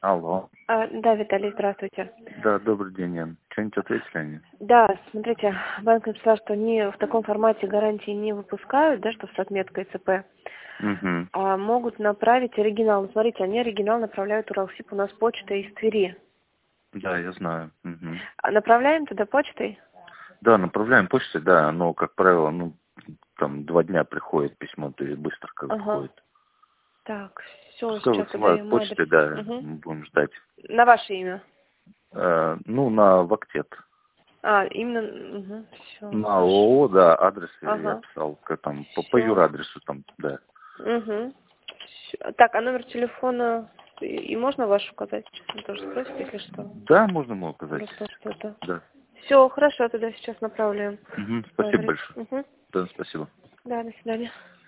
Алло. Да, Виталий, здравствуйте. Да, добрый день, Ян. Что-нибудь ответили они? Да, смотрите, банк написал, что они в таком формате гарантии не выпускают, да, что с отметкой ЦП. Угу. А могут направить оригинал. Ну, смотрите, они оригинал направляют Уралсиб, у нас почта из Твери. Да, я знаю. Угу. А направляем туда почтой? Да, направляем почтой, да, но, как правило, там 2 дня приходит письмо, то есть быстро как бы Ага. ходит. Так, все, Пускай сейчас высылают выдаем адрес. почтой, да, Угу. мы будем ждать. На ваше имя? На Вактет. Именно, угу, все, На хорошо. ООО, да, адрес я Ага, писал, там, по все. юрадресу там, да. Угу. Так, а номер телефона и можно ваш указать? Он тоже спросит, если что. Да, можно ему указать. Просто что-то. Да. Все, хорошо, тогда сейчас направляем. Спасибо Адрес. большое. Угу. Да, спасибо. Да, до свидания.